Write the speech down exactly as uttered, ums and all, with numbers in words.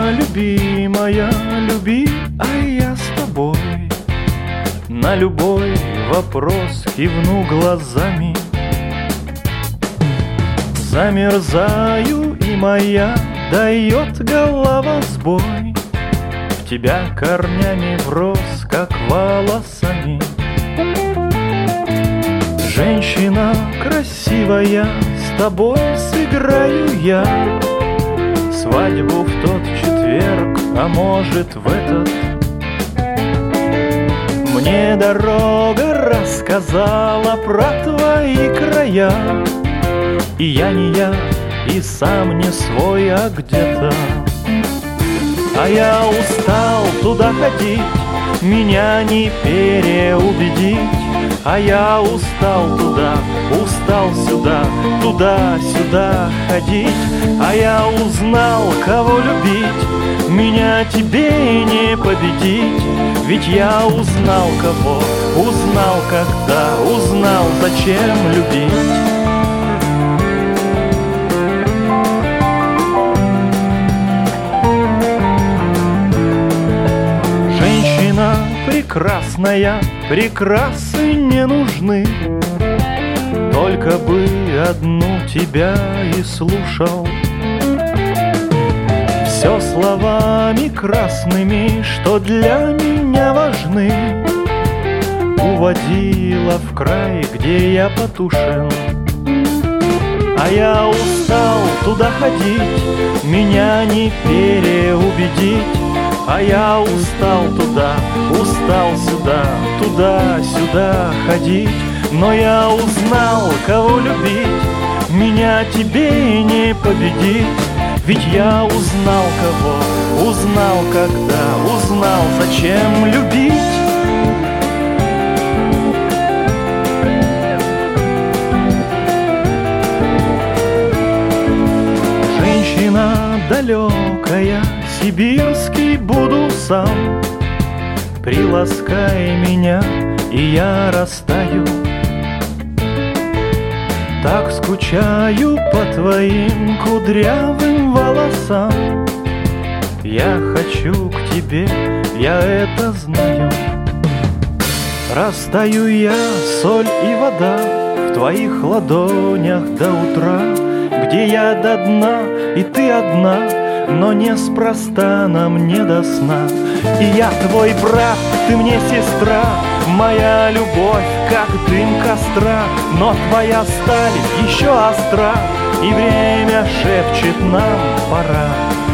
любимая, люби, а я с тобой. На любой вопрос кивну глазами. Замерзаю, и моя дает голова сбой. В тебя корнями врос, как волосами. Женщина красивая, с тобой сыграю я свадьбу в тот четверг, а может в этот. Мне дорога рассказала про твои края, и я не я, и сам не свой, а где-то. А я устал туда ходить, меня не переубедить. А я устал туда, устал сюда, туда-сюда ходить. А я узнал, кого любить, меня тебе не победить. Ведь я узнал кого, узнал когда, узнал зачем любить. Женщина прекрасная, прекрасы не нужны, только бы одну тебя и слушал. Все словами красными, что для меня важны, уводила в край, где я потушен. А я устал туда ходить, меня не переубедить. А я устал туда, устал сюда, туда-сюда ходить. Но я узнал, кого любить, меня тебе не победить. Ведь я узнал кого, узнал когда, узнал зачем любить. Женщина далекая, сибирский буду сам. Приласкай меня, и я растаю. Так скучаю по твоим кудрявым волосам. Я хочу к тебе, я это знаю. Растаю я, соль и вода, в твоих ладонях до утра, где я до дна, и ты одна, но неспроста нам не до сна. И я твой брат, ты мне сестра, моя любовь, как дым костра. Но твоя сталь еще остра, и время шепчет нам пора.